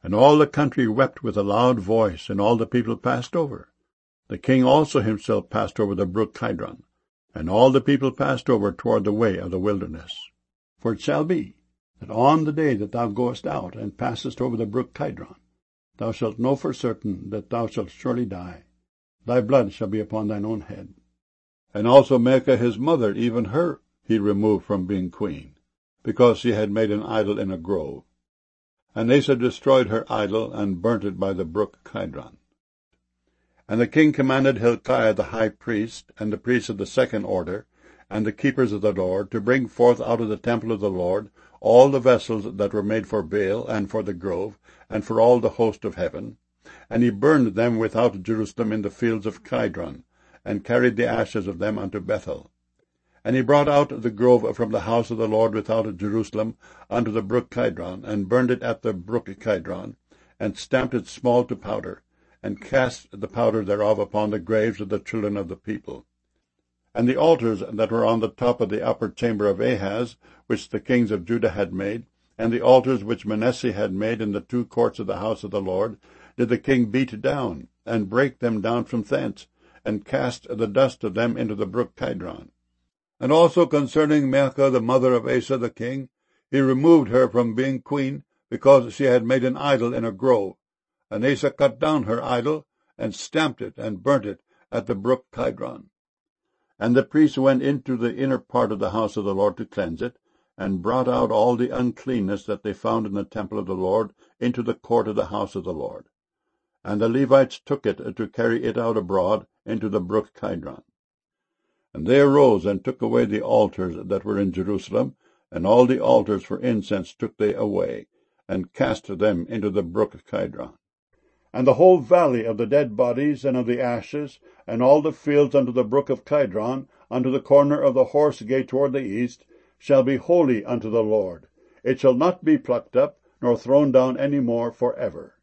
And all the country wept with a loud voice, and all the people passed over. The king also himself passed over the brook Kidron, and all the people passed over toward the way of the wilderness. For it shall be, that on the day that thou goest out, and passest over the brook Kidron, thou shalt know for certain that thou shalt surely die. Thy blood shall be upon thine own head. And also Maachah his mother, even her he removed from being queen, because she had made an idol in a grove. And Asa destroyed her idol, and burnt it by the brook Kidron. And the king commanded Hilkiah the high priest, and the priests of the second order, and the keepers of the Lord, to bring forth out of the temple of the Lord all the vessels that were made for Baal, and for the grove, and for all the host of heaven. And he burned them without Jerusalem in the fields of Kidron, and carried the ashes of them unto Bethel. And he brought out the grove from the house of the Lord without Jerusalem unto the brook Kidron, and burned it at the brook Kidron, and stamped it small to powder, and cast the powder thereof upon the graves of the children of the people. And the altars that were on the top of the upper chamber of Ahaz, which the kings of Judah had made, and the altars which Manasseh had made in the two courts of the house of the Lord, did the king beat down, and break them down from thence, and cast the dust of them into the brook Kidron. And also concerning Maachah the mother of Asa the king, he removed her from being queen, because she had made an idol in a grove. And Asa cut down her idol, and stamped it, and burnt it at the brook Kidron. And the priests went into the inner part of the house of the Lord to cleanse it, and brought out all the uncleanness that they found in the temple of the Lord into the court of the house of the Lord. And the Levites took it to carry it out abroad into the brook Kidron. And they arose and took away the altars that were in Jerusalem, and all the altars for incense took they away, and cast them into the brook Kidron. And the whole valley of the dead bodies and of the ashes, and all the fields unto the brook of Kidron, unto the corner of the horse gate toward the east, shall be holy unto the Lord. It shall not be plucked up, nor thrown down any more for ever.